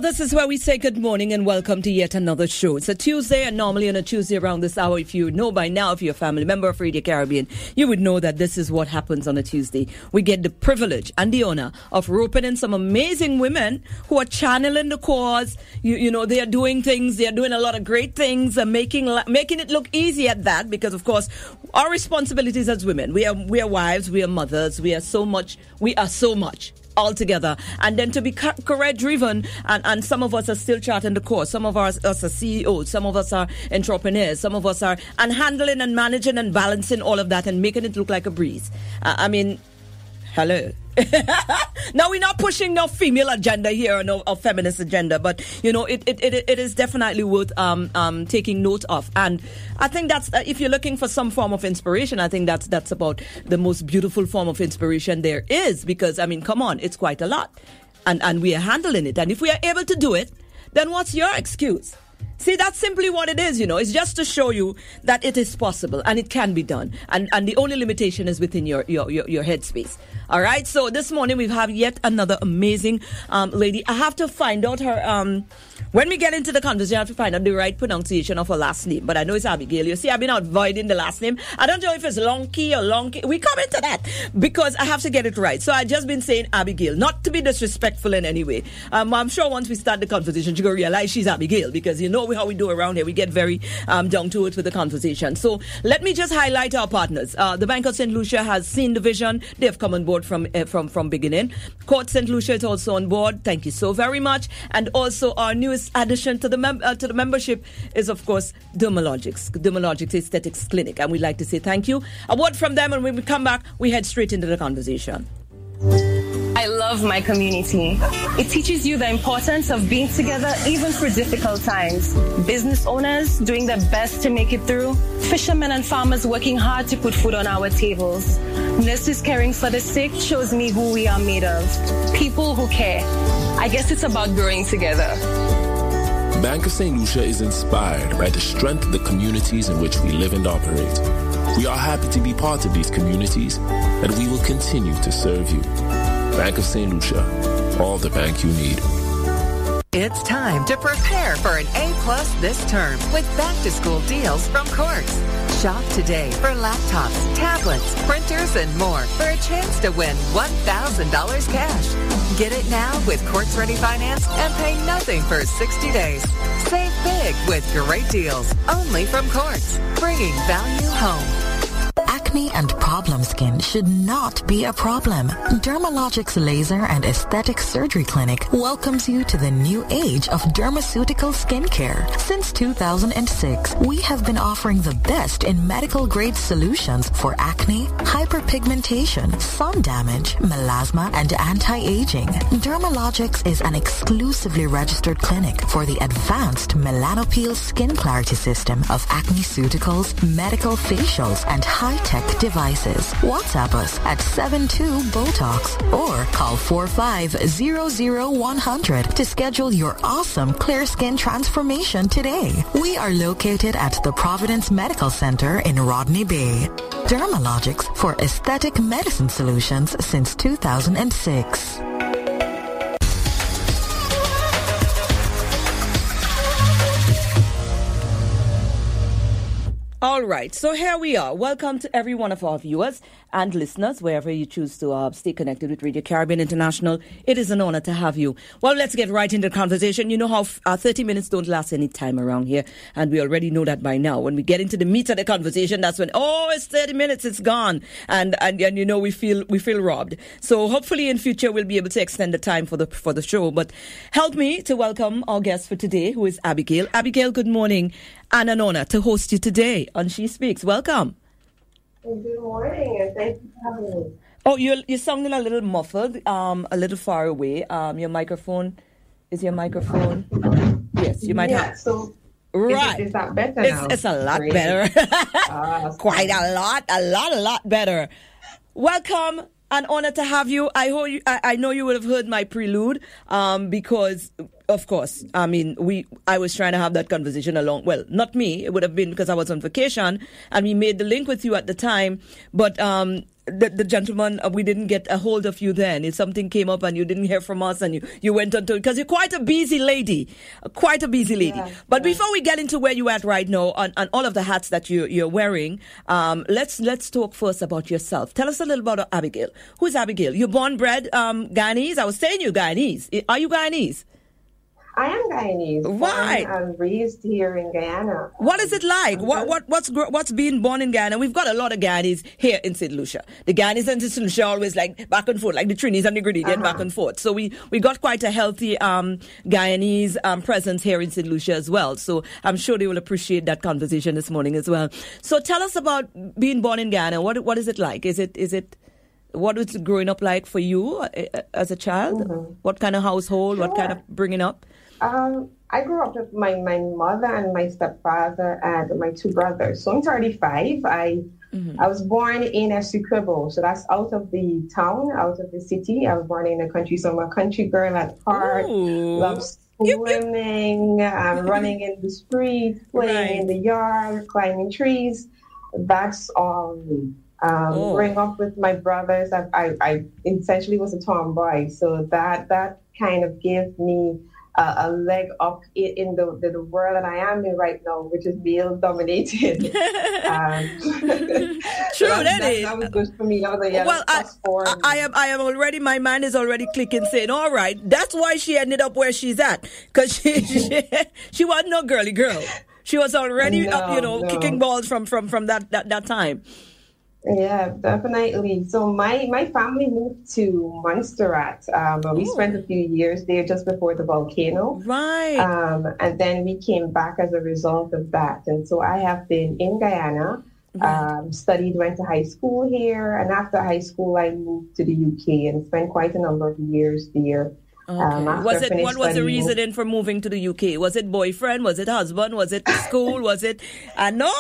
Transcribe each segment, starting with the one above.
This is where we say good morning and welcome to yet another show. It's a Tuesday, and normally on a Tuesday around this hour, if you know by now, if you're a family member of Radio Caribbean, you would know that this is what happens on a Tuesday. We get the privilege and the honor of roping in some amazing women who are channeling the cause. You know, they are doing things, they are doing a lot of great things, and making it look easy at that, because of course, our responsibilities as women, we are wives, we are mothers, we are so much altogether, and then to be career driven, and some of us are still charting the course, some of us are CEOs, some of us are entrepreneurs, some of us are, and handling and managing and balancing all of that and making it look like a breeze. I mean, hello. Now, we're not pushing no female agenda here or no feminist agenda, but you know, it is definitely worth taking note of. And I think that's if you're looking for some form of inspiration, I think that's about the most beautiful form of inspiration there is, because I mean, come on, it's quite a lot, and we are handling it. And if we are able to do it, then what's your excuse? See, that's simply what it is, you know. It's just to show you that it is possible and it can be done. And the only limitation is within your headspace. All right. So this morning we have yet another amazing lady. I have to find out her when we get into the conversation, I have to find out the right pronunciation of her last name. But I know it's Abigail. You see, I've been avoiding the last name. I don't know if it's Lonky or Lonky. We come into that because I have to get it right. So I've just been saying Abigail, not to be disrespectful in any way. I'm sure once we start the conversation, you're going to realize she's Abigail, because you know how we do around here. We get very down to it with the conversation. So let me just highlight our partners. The Bank of St. Lucia has seen the vision. They've come on board from beginning. Court St. Lucia is also on board. Thank you so very much. And also our newest addition to the membership is, of course, Dermalogics Aesthetics Clinic, and we'd like to say thank you. A word from them, and when we come back, we head straight into the conversation. I love my community. It teaches you the importance of being together even through difficult times. Business owners doing their best to make it through. Fishermen and farmers working hard to put food on our tables. Nurses caring for the sick shows me who we are made of. People who care. I guess it's about growing together. Bank of St. Lucia is inspired by the strength of the communities in which we live and operate. We are happy to be part of these communities, and we will continue to serve you. Bank of St. Lucia, all the bank you need. It's time to prepare for an A+ this term with back-to-school deals from Quartz. Shop today for laptops, tablets, printers, and more for a chance to win $1,000 cash. Get it now with Quartz Ready Finance and pay nothing for 60 days. Save big with great deals only from Quartz, bringing value home. Acne and problem skin should not be a problem. Dermalogics Laser and Aesthetic Surgery Clinic welcomes you to the new age of dermaceutical skincare. Since 2006, we have been offering the best in medical-grade solutions for acne, hyperpigmentation, sun damage, melasma, and anti-aging. Dermalogics is an exclusively registered clinic for the advanced Melanopeel skin clarity system of acneceuticals, medical facials, and high-tech devices. WhatsApp us at 72-BOTOX or call 45-00100 to schedule your awesome clear skin transformation today. We are located at the Providence Medical Center in Rodney Bay. Dermalogics for aesthetic medicine solutions since 2006. All right, so here we are. Welcome to every one of our viewers and listeners, wherever you choose to stay connected with Radio Caribbean International. It is an honor to have you. Well, let's get right into the conversation. You know how 30 minutes don't last any time around here, and we already know that by now. When we get into the meat of the conversation, that's when, it's 30 minutes, it's gone, and you know, we feel robbed. So hopefully in future we'll be able to extend the time for the show. But help me to welcome our guest for today, who is Abigail. Abigail, good morning, and an honor to host you today on She Speaks. Welcome. Good morning, and thank you for having me. Oh, you're sounding a little muffled, a little far away. Your microphone, is your microphone? Yes, you might have. Yeah, so right. Is that better now? It's a lot better. Quite a lot better. Welcome. An honor to have you. I know you would have heard my prelude, because, of course, I mean, I was trying to have that conversation along. Well, not me. It would have been because I was on vacation, and we made the link with you at the time. But the gentleman, we didn't get a hold of you then. If something came up and you didn't hear from us and you went on to, because you're quite a busy lady. Yeah, But before we get into where you're at right now and all of the hats that you're wearing, let's talk first about yourself. Tell us a little about Abigail. Who's Abigail? You're born, bred Guyanese? I was saying you're Guyanese. Are you Guyanese? I am Guyanese. Right. Born and raised here in Guyana. What is it like? What's being born in Guyana? We've got a lot of Guyanese here in St. Lucia. The Guyanese and St. Lucia are always like back and forth, like the Trinis and the Grenadian back and forth. So we got quite a healthy Guyanese presence here in St. Lucia as well. So I'm sure they will appreciate that conversation this morning as well. So tell us about being born in Guyana. What is it like? Is it what was growing up like for you as a child? Mm-hmm. What kind of household? Sure. What kind of bringing up? I grew up with my mother and my stepfather and my two brothers. So I'm 35. I was born in Essequibo, so that's out of the town, out of the city. I was born in the country, so I'm a country girl at heart. Love swimming, running in the street, playing in the yard, climbing trees. That's all me. Growing up with my brothers, I essentially was a tomboy, so that kind of gave me a leg up in the world that I am in right now, which is male dominated. True, that was good for me. That was a I am already. My mind is already clicking, saying, "All right, that's why she ended up where she's at, because she wasn't no girly girl. She was already kicking balls from that time." Yeah, definitely. So my family moved to Montserrat. We spent a few years there just before the volcano. Right. And then we came back as a result of that. And so I have been in Guyana, studied, went to high school here. And after high school, I moved to the UK and spent quite a number of years there. Okay. What was the reason for moving to the UK? Was it boyfriend? Was it husband? Was it school? Was it? No.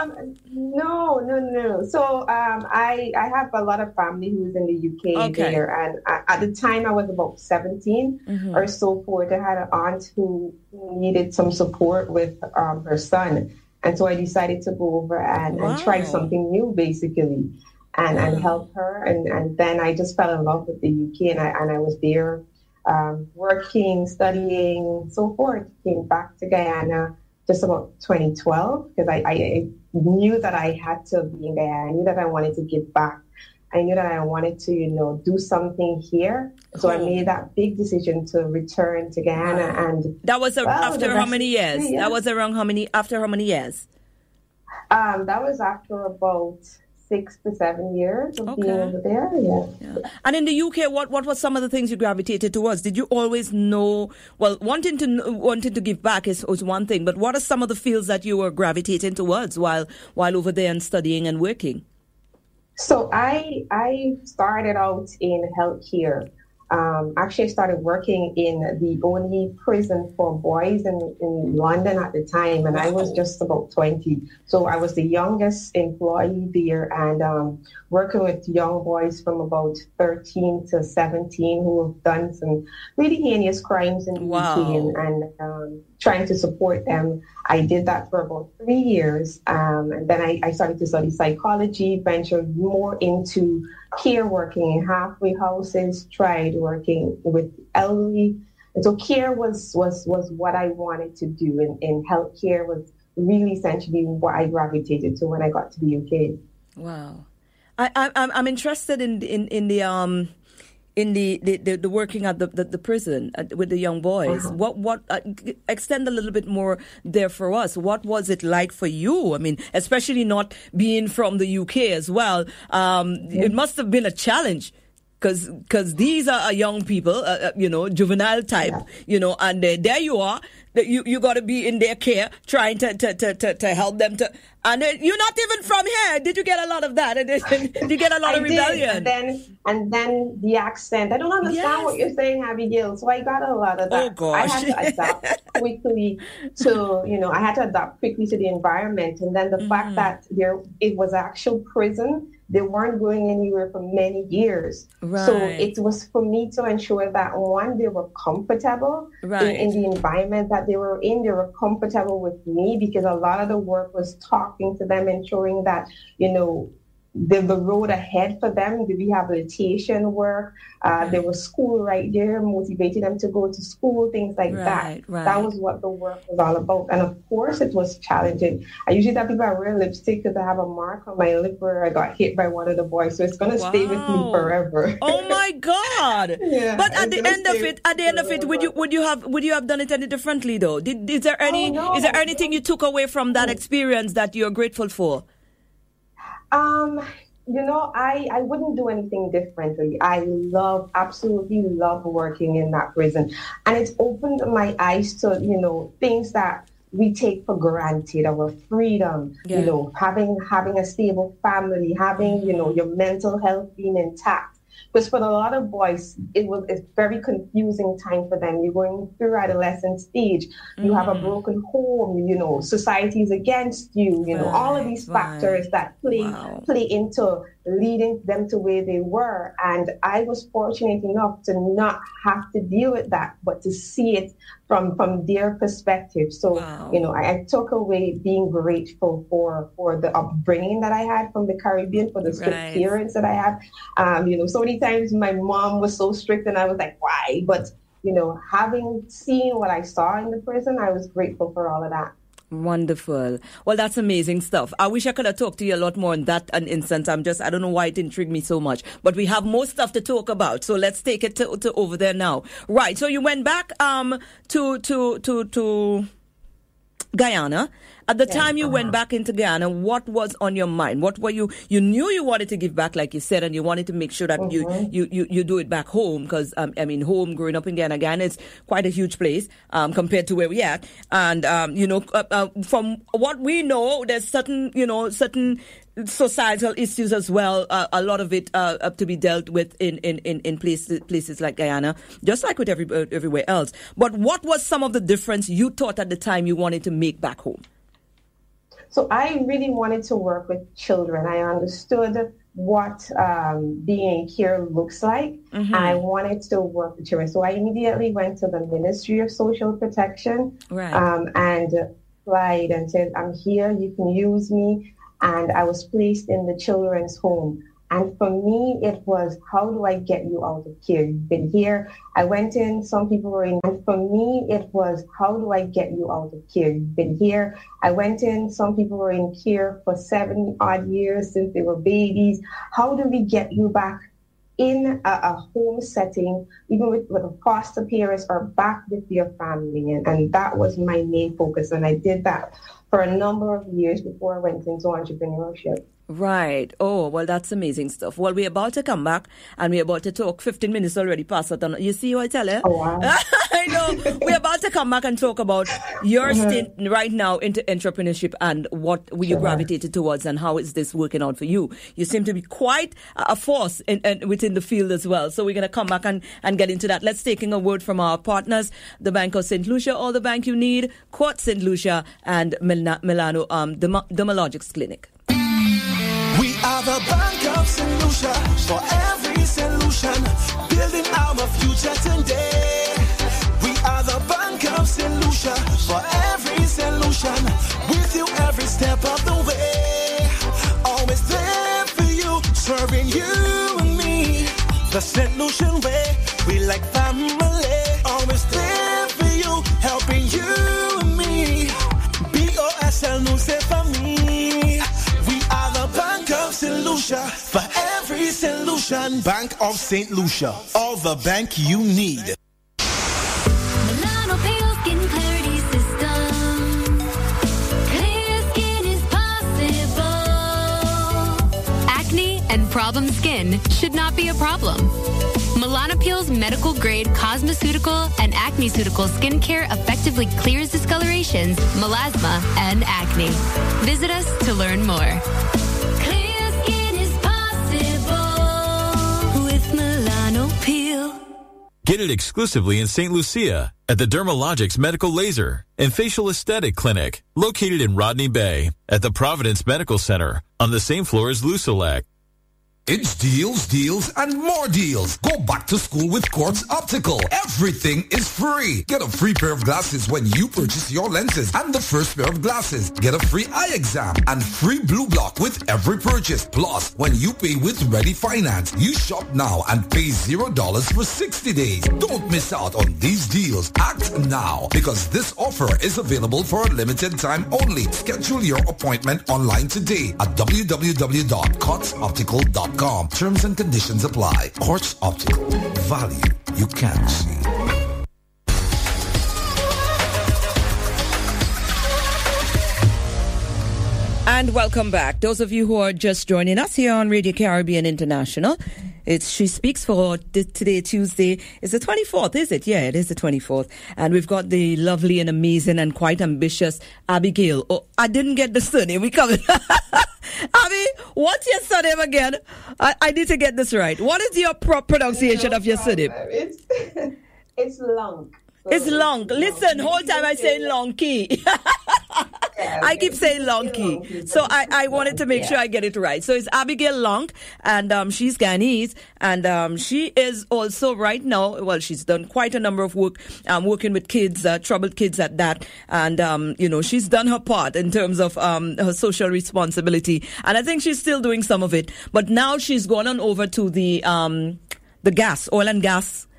So I have a lot of family who's in the UK there, and at the time I was about 17 or so forth. I had an aunt who needed some support with her son, and so I decided to go over and try something new, basically, and help her. And then I just fell in love with the UK, and I was there. Working, studying, so forth. Came back to Guyana just about 2012 because I knew that I had to be in Guyana. I knew that I wanted to give back. I knew that I wanted to, do something here. So I made that big decision to return to Guyana. And that was after how many years? Yeah. That was after how many years? That was after about 6 to 7 years of being over there. Yeah. And in the UK, what was some of the things you gravitated towards? Did you always know? Well, wanting to give back is one thing, but what are some of the fields that you were gravitating towards while over there and studying and working? So I started out in healthcare. Actually, I started working in the only prison for boys in London at the time, and I was just about 20. So I was the youngest employee there, and working with young boys from about 13 to 17 who have done some really heinous crimes in the UK, and trying to support them. I did that for about 3 years, and then I started to study psychology, ventured more into care, working in halfway houses, tried working with elderly. And so care was what I wanted to do, and healthcare was really essentially what I gravitated to when I got to the UK. Wow. I'm interested in the working at the prison with the young boys. What extend a little bit more there for us. What was it like for you? I mean, especially not being from the UK as well. It must have been a challenge because these are young people, juvenile type, and there you are. You got to be in their care, trying to help them to. And you're not even from here. Did you get a lot of that? Did you get a lot of rebellion? And then the accent. I don't understand what you're saying, Abigail. So I got a lot of that. Oh gosh! I had to adapt quickly I had to adapt quickly to the environment. And then the fact that it was actual prison. They weren't going anywhere for many years. Right. So it was for me to ensure that, one, they were comfortable in the environment that they were in. They were comfortable with me because a lot of the work was talking to them, ensuring that, the road ahead for them, the rehabilitation work. There was school right there, motivating them to go to school, things like that. Right. That was what the work was all about. And of course, it was challenging. I usually tell people I wear lipstick because I have a mark on my lip where I got hit by one of the boys. So it's going to stay with me forever. Oh my God! Yeah, but at the end of it, would you have done it any differently though? Is there anything you took away from that experience that you're grateful for? I wouldn't do anything differently. I absolutely love working in that prison. And it's opened my eyes to, things that we take for granted, our freedom, having a stable family, having, your mental health being intact. Because for a lot of boys, it's very confusing time for them. You're going through adolescent stage. You have a broken home, society is against you, all of these factors that play into leading them to where they were. And I was fortunate enough to not have to deal with that, but to see it from their perspective. So, I took away being grateful for the upbringing that I had from the Caribbean, for the strict parents that I had. So many times my mom was so strict and I was like, why? But, having seen what I saw in the prison, I was grateful for all of that. Wonderful. Well, that's amazing stuff. I wish I could have talked to you a lot more in that instance. I don't know why it intrigued me so much, but we have more stuff to talk about. So let's take it to over there now. Right. So you went back, to Guyana. At the time you went back into Guyana, what was on your mind? What were you knew you wanted to give back, like you said, and you wanted to make sure that you do it back home, because, home, growing up in Guyana is quite a huge place, compared to where we at. And, from what we know, there's certain societal issues as well. A lot of it, to be dealt with in places like Guyana, just like with everywhere else. But what was some of the difference you thought at the time you wanted to make back home? So I really wanted to work with children. I understood what being in care looks like. And I wanted to work with children. So I immediately went to the Ministry of Social Protection and applied and said, I'm here, you can use me. And I was placed in the children's home. And for me, it was, how do I get you out of care? You've been here. I went in, some people were in. And for me, it was, how do I get you out of care? You've been here. I went in, some people were in care for 7 odd years since they were babies. How do we get you back in a home setting, even with a foster parents, or back with your family? And that was my main focus. And I did that for a number of years before I went into entrepreneurship. Right. Oh, well, that's amazing stuff. Well, we're about to come back and we're about to talk. 15 minutes already past it. You see what I tell you? Oh, wow. I know. We're about to come back and talk about your stint right now into entrepreneurship and what you gravitated towards and how is this working out for you. You seem to be quite a force within the field as well. So we're going to come back and get into that. Let's take a word from our partners, the Bank of St. Lucia, all the bank you need, Quartz St. Lucia, and Milano Dermalogics Clinic. We are the Bank of St. Lucia for every solution, building our future today. We are the Bank of St. Lucia for every solution, with you every step of the way. Always there for you, serving you and me. The St. Lucian way, we like family. Always there for you, helping you and me. BOSL nous c'est famille. We are the Bank of St. Lucia for every solution. Bank of St. Lucia, all the bank you need. Milano Pale Skin Clarity System. Clear skin is possible. Acne and problem skin should not be a problem. Milanopeel's medical-grade cosmeceutical and acne-ceutical skincare effectively clears discolorations, melasma, and acne. Visit us to learn more. Clear skin is possible with Milanopeel. Get it exclusively in St. Lucia at the Dermalogics Medical Laser and Facial Aesthetic Clinic, located in Rodney Bay at the Providence Medical Center on the same floor as Lusolec. It's deals, deals, and more deals. Go back to school with Quartz Optical. Everything is free. Get a free pair of glasses when you purchase your lenses and the first pair of glasses. Get a free eye exam and free blue block with every purchase. Plus, when you pay with Ready Finance, you shop now and pay $0 for 60 days. Don't miss out on these deals. Act now because this offer is available for a limited time only. Schedule your appointment online today at www.quartzoptical.com. Terms and conditions apply. Quartz Optical. Value you can't see. And welcome back. Those of you who are just joining us here on Radio Caribbean International, it's She Speaks for today, Tuesday. It's the 24th, is it? Yeah, it is the 24th. And we've got the lovely and amazing and quite ambitious Abigail. Oh, I didn't get the surname. We covered. Abby, what's your surname again? I need to get this right. What is your pronunciation of your surname? It's Long. It's Long. Listen, whole time I say Long Key. I keep saying Long Key. So I wanted to make sure I get it right. So it's Abigail Long, and she's Ghanese, and she is also right now, well, she's done quite a number of work, working with kids, troubled kids at that, and, she's done her part in terms of her social responsibility, and I think she's still doing some of it, but now she's gone on over to the oil and gas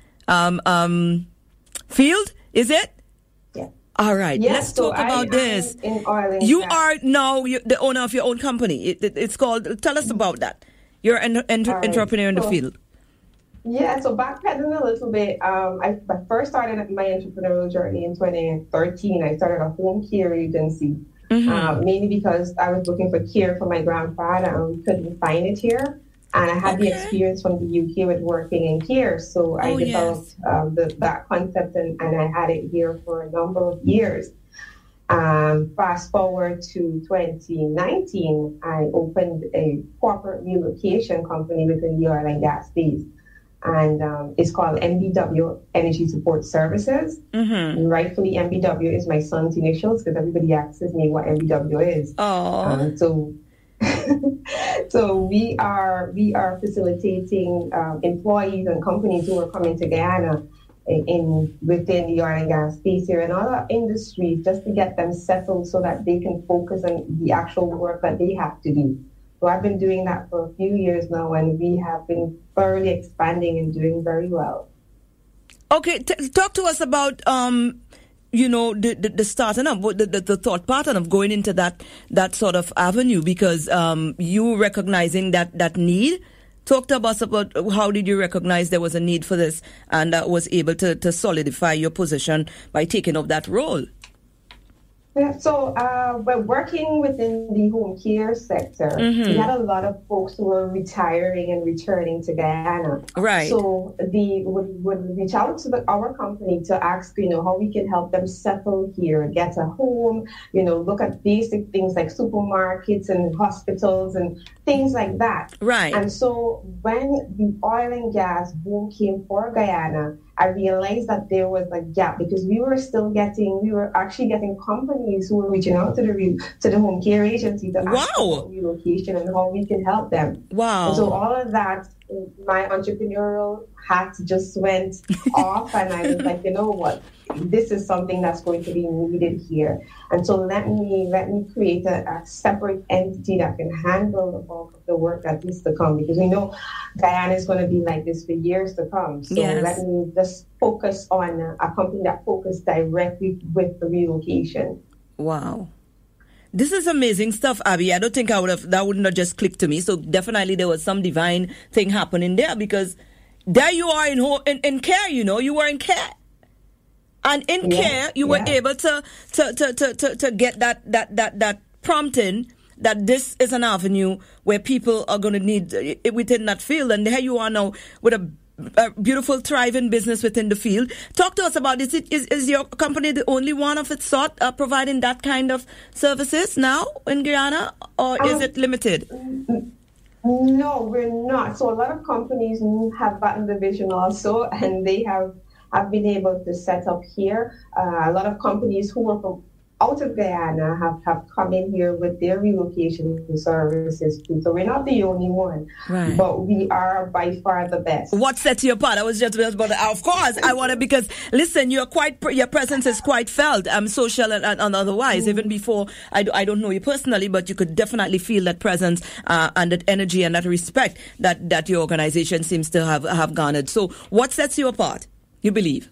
field, is it? Yeah. All right. Yeah, Let's talk about this. You are now the owner of your own company. It's called, tell us about that. You're an entrepreneur in the field. Yeah, so backpedaling a little bit, I first started my entrepreneurial journey in 2013. I started a home care agency, mainly because I was looking for care for my grandfather and couldn't find it here. And I had the experience from the UK with working in care, so I developed that concept and I had it here for a number of years. Fast forward to 2019, I opened a corporate relocation company within the oil and gas space. And it's called MBW, Energy Support Services. And rightfully, MBW is my son's initials because everybody asks me what MBW is. So we are facilitating employees and companies who are coming to Guyana within the oil and gas space here and other industries just to get them settled so that they can focus on the actual work that they have to do. So I've been doing that for a few years now, and we have been thoroughly expanding and doing very well. Okay, talk to us about the starting up, the thought pattern of going into that sort of avenue, because you recognizing that need. Talk to us about how did you recognize there was a need for this and was able to solidify your position by taking up that role. Yeah, so we're working within the home care sector. We had a lot of folks who were retiring and returning to Guyana. Right. So they would reach out to our company to ask, how we can help them settle here, get a home, look at basic things like supermarkets and hospitals and things like that. Right. And so when the oil and gas boom came for Guyana, I realized that there was a gap because we were actually getting companies who were reaching out to the home care agency to ask about relocation and how we can help them. Wow. And so all of that, my entrepreneurial hat just went off, and I was like, you know what? This is something that's going to be needed here. And so let me create a separate entity that can handle the bulk of the work that needs to come, because we know Guyana is going to be like this for years to come. So let me just focus on a company that focuses directly with the relocation. Wow. This is amazing stuff, Abby. I don't think that wouldn't have just clicked to me. So definitely there was some divine thing happening there, because there you are in care, you were in care. And in care, you were able to get that prompting that this is an avenue where people are going to need within that field. And there you are now with a beautiful, thriving business within the field. Talk to us about this. Is your company the only one of its sort providing that kind of services now in Guyana, or is it limited? No, we're not. So a lot of companies have gotten the vision also, and they have been able to set up here. A lot of companies who were from out of Guyana have come in here with their relocation services too. So we're not the only one, right, but we are by far the best. What sets you apart? I was just about to, of course, I want to, because listen, your presence is quite felt, social and otherwise. Even before, I don't know you personally, but you could definitely feel that presence and that energy and that respect that your organization seems to have garnered. So what sets you apart, you believe?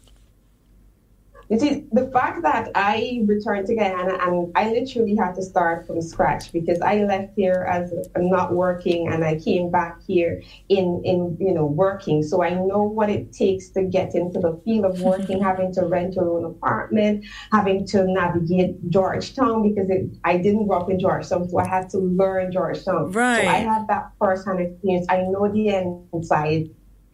You see, the fact that I returned to Guyana and I literally had to start from scratch, because I left here as not working and I came back here in working. So I know what it takes to get into the field of working, having to rent your own apartment, having to navigate Georgetown, because I didn't grow up in Georgetown, so I had to learn Georgetown. Right. So I had that first-hand experience. I know the inside.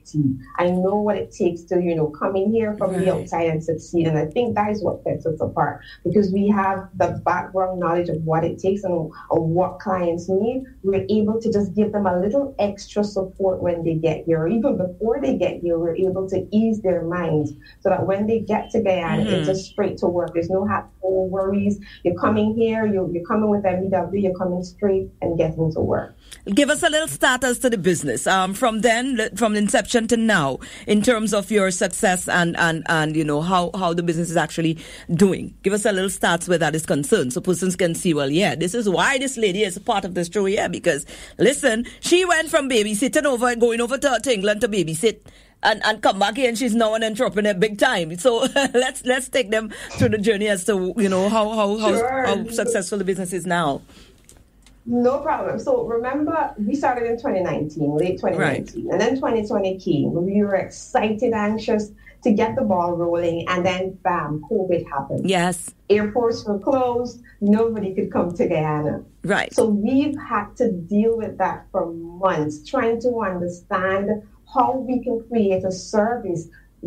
I know what it takes to, come in here from the outside and succeed. And I think that is what sets us apart, because we have the background knowledge of what it takes and what clients need. We're able to just give them a little extra support when they get here, or even before they get here. We're able to ease their minds so that when they get to Guyana, it's just straight to work. There's no worries. You're coming here, you're coming with MEW, you're coming straight and getting to work. Give us a little status to the business from inception to now, in terms of your success and how the business is actually doing. Give us a little stats where that is concerned, so persons can see, well, yeah, this is why this lady is a part of the show, because listen, she went from babysitting going over to England to babysit and come back here, and she's now an entrepreneur big time. So let's take them through the journey as to how successful the business is now. No problem. So remember, we started in 2019, late 2019, right, and then 2020 came. We were excited, anxious to get the ball rolling, and then bam, COVID happened. Yes. Airports were closed. Nobody could come to Guyana. Right. So we've had to deal with that for months, trying to understand how we can create a service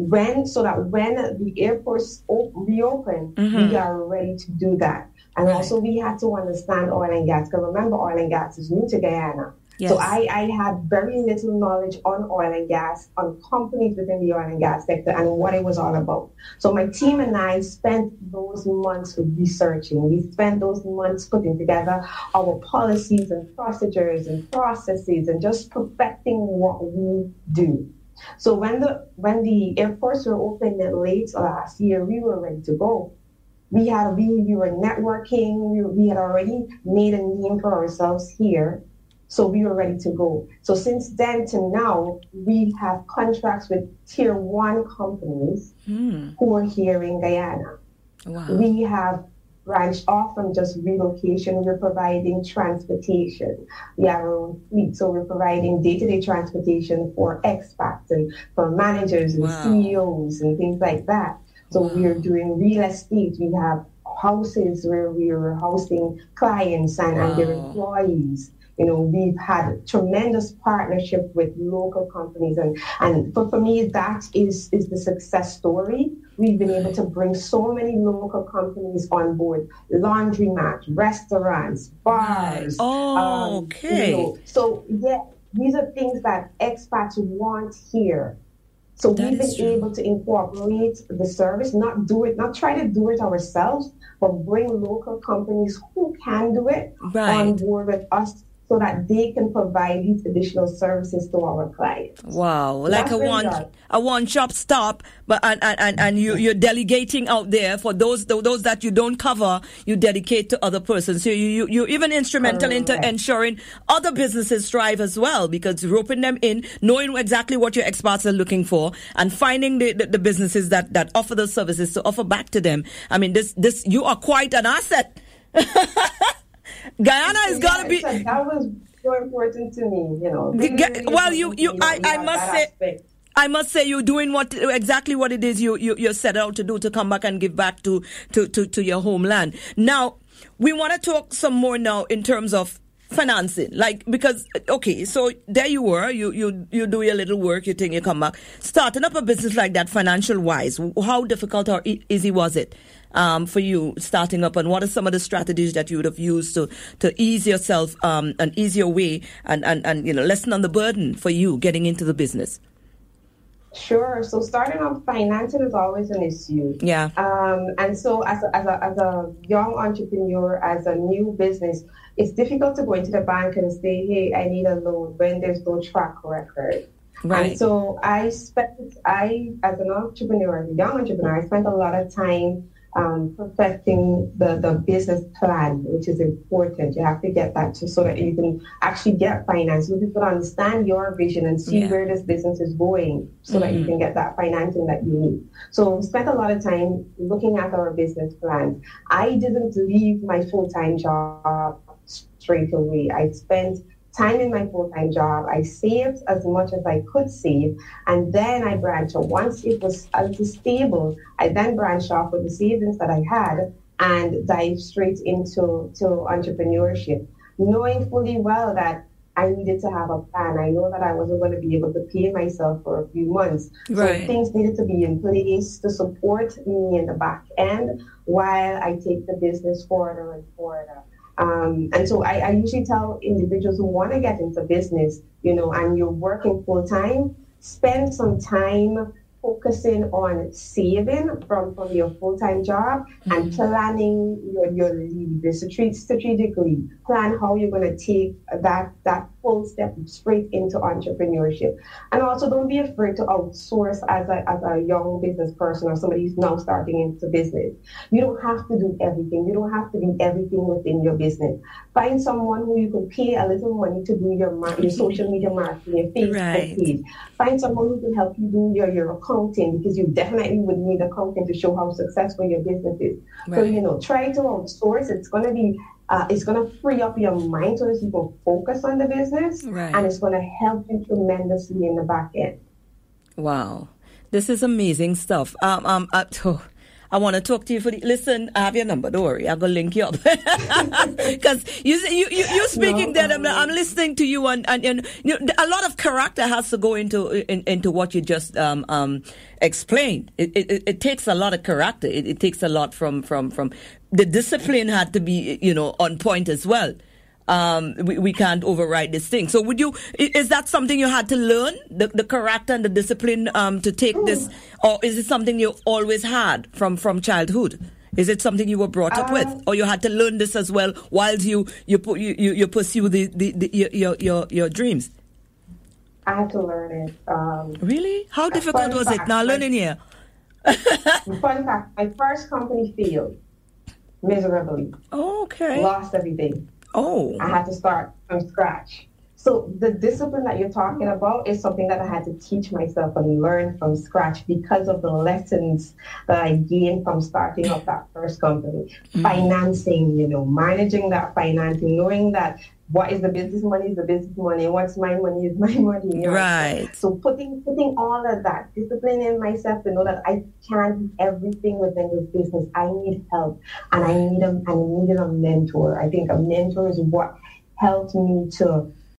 so that when the airports reopen, we are ready to do that. And also we had to understand oil and gas, because remember, oil and gas is new to Guyana. Yes. So I had very little knowledge on oil and gas, on companies within the oil and gas sector and what it was all about. So my team and I spent those months researching. We spent those months putting together our policies and procedures and processes and just perfecting what we do. So when the airports were open late last year, we were ready to go. We were networking. We had already made a name for ourselves here, so we were ready to go. So since then to now, we have contracts with tier 1 companies who are here in Guyana. Wow. We have branched off from just relocation. We're providing transportation. We have our own fleet, so we're providing day-to-day transportation for expats and for managers and CEOs and things like that. So we are doing real estate. We have houses where we are housing clients and their employees. We've had tremendous partnership with local companies. And for me, that is the success story. We've been able to bring so many local companies on board: laundromat, restaurants, bars. Oh, okay. So, yeah, these are things that expats want here. So we've been able to incorporate the service, not try to do it ourselves, but bring local companies who can do it on board with us, so that they can provide these additional services to our clients. Wow, like a one-stop stop, but and you're delegating out there for those that you don't cover, you dedicate to other persons. So you're even instrumental into ensuring other businesses thrive as well, because roping them in, knowing exactly what your expats are looking for, and finding the businesses that offer those services to offer back to them. I mean, this you are quite an asset. Guyana is gonna be. That was so important to me, I must say, you're doing exactly what it is you set out to do, to come back and give back to your homeland. Now, we want to talk some more now in terms of financing, so there you were, you do your little work, you think you come back, starting up a business like that, financial wise. How difficult or easy was it for you starting up, and what are some of the strategies that you would have used to ease yourself an easier way and lessen on the burden for you getting into the business? Sure. So starting off, financing is always an issue. Yeah. And so as a young entrepreneur, as a new business, it's difficult to go into the bank and say, hey, I need a loan when there's no track record. Right. And so as an entrepreneur, as a young entrepreneur, I spent a lot of time perfecting the business plan, which is important. You have to get that so that you can actually get finance. So people understand your vision and see where this business is going so that you can get that financing that you need. So we spent a lot of time looking at our business plans. I didn't leave my full-time job straight away. I spent time in my full-time job. I saved as much as I could save, and then I branched out. Once it was a little stable, I then branched off with the savings that I had and dived straight into entrepreneurship, knowing fully well that I needed to have a plan. I know that I wasn't going to be able to pay myself for a few months. Right. So things needed to be in place to support me in the back end while I take the business further and further. And so I usually tell individuals who want to get into business, and you're working full time, spend some time focusing on saving from your full-time job and planning your leave strategically. Plan how you're going to take that full step straight into entrepreneurship. And also don't be afraid to outsource as a young business person or somebody who's now starting into business. You don't have to do everything. You don't have to be everything within your business. Find someone who you can pay a little money to do your social media marketing, your Facebook page. Find someone who can help you do your accounting, because you definitely would need accounting to show how successful your business is. Right. So, try to outsource. It's going to be it's going to free up your mind so that you can focus on the business, and it's going to help you tremendously in the back end. Wow. This is amazing stuff. I want to talk to you listen, I have your number, don't worry, I'm going to link you up. Because you're speaking there, I'm listening to you, and a lot of character has to go into what you just explained. It takes a lot of character. It takes a lot from the discipline had to be, on point as well. We can't override this thing. So is that something you had to learn, the character and the discipline to take this, or is it something you always had from childhood? Is it something you were brought up with, or you had to learn this as well while you pursue your dreams? I had to learn it. Really? How difficult was it? Now learning here. Fun fact, my first company failed miserably. Oh, okay. Lost everything. Oh. I had to start from scratch. So the discipline that you're talking about is something that I had to teach myself and learn from scratch because of the lessons that I gained from starting up that first company. Financing, managing that financing, knowing that what is the business money is the business money, what's my money is my money. Right. So putting all of that discipline in myself to know that I can't do everything within this business. I need help, and I needed a mentor. I think a mentor is what helped me to